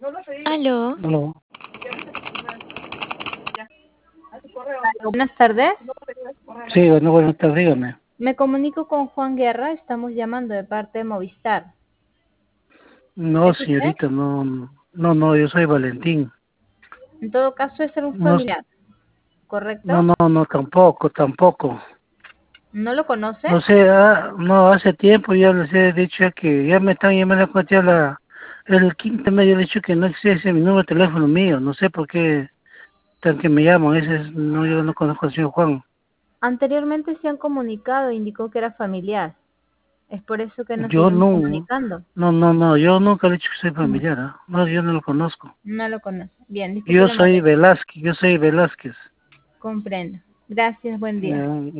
Aló, No, Buenas tardes. sí, bueno, buenas tardes, dígame. Me comunico con Juan Guerra. Estamos llamando de parte de Movistar. No, ¿Es usted? señorita, no, yo soy Valentín. En todo caso, es un No, familiar, no, ¿correcto? no, tampoco. ¿No lo conoce? No sé, no, hace tiempo ya les he dicho que ya me están llamando a cuenta el quinto me ha dicho que no existe mi número de teléfono mío, no sé por qué tan que me llaman, no, yo no conozco al señor Juan. Anteriormente se han comunicado, indicó que era familiar. Es por eso que nos Yo seguimos no, comunicando. yo nunca he dicho que soy Mm, familiar, ¿ah? No, yo no lo conozco. No lo conoce. Bien, disculpe la molestia. Yo soy Velázquez. Comprendo. Gracias, buen día. Ya,